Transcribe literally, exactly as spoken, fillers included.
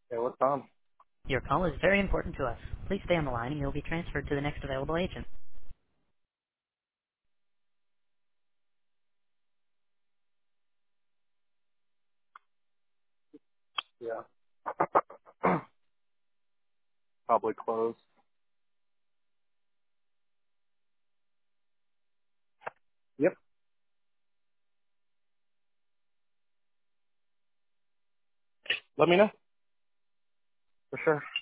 Yeah, what's on? Your call is very important to us. Please stay on the line and you'll be transferred to the next available agent. Yeah. Probably closed. Yep. Let me know. For sure.